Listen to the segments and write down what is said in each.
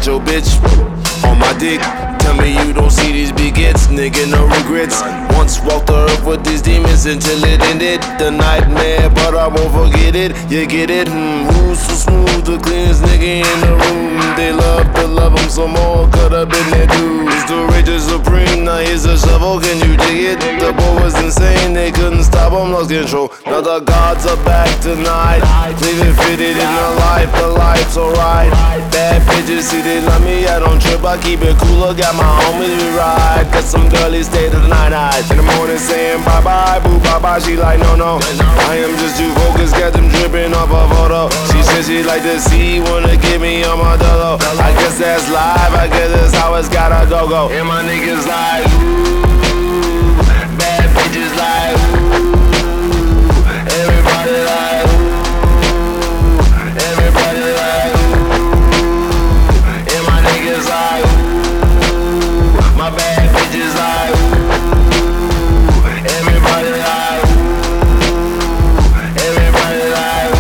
got your bitch on my dick. Tell me you don't see these big hits, nigga, no regrets. Once walked the earth with these demons until it ended. The nightmare, but I won't forget it. You get it? Who's so smooth, the cleanest nigga in the room? They love to love him some more, cut up in their dudes. The rage is supreme, now here's a shovel, can you dig it? The boy was insane, they couldn't stop him, lost control. Now the gods are back tonight, leaving fitted in the life's alright. Bad bitches, see they love me, I don't trip, I keep it cooler, got my homies we ride. Cause some girlies stay to the night. In the morning saying bye bye, boo bye bye, she like no no. I am just too focused, got them dripping off a photo. She said she like to see, wanna give me on my dolo. I guess that's live, I guess that's how it's gotta go. And my niggas like ooh, bad bitches like ooh, everybody like ooh, everybody like ooh, and my niggas like ooh, my bad bitches like ooh, everybody like ooh, everybody like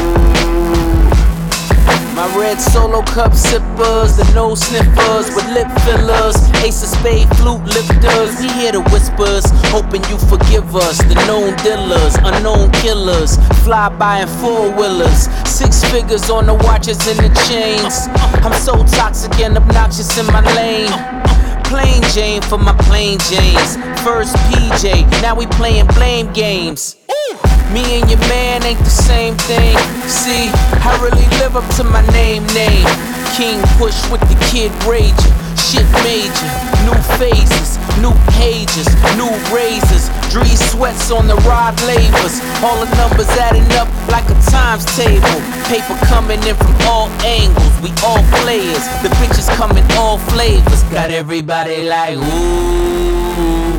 ooh. My red solo cup sippers, the nose sniffers with lip fillers, ace of spade flute lifters. We hear the whispers, hoping you forgive us. The known dealers, unknown killers, fly by in four-wheelers. 6 figures on the watches and the chains. I'm so toxic and obnoxious in my lane. Plain Jane for my plain Janes. First PJ, now we playing blame games. Me and your man ain't the same thing. See, I really live up to my name. King Push with the Kid Rager. Shit major, new phases, new pages, new razors. Dree sweats on the rod labors. All the numbers adding up like a times table. Paper coming in from all angles. We all players, the bitches come in all flavors. Got everybody like ooh.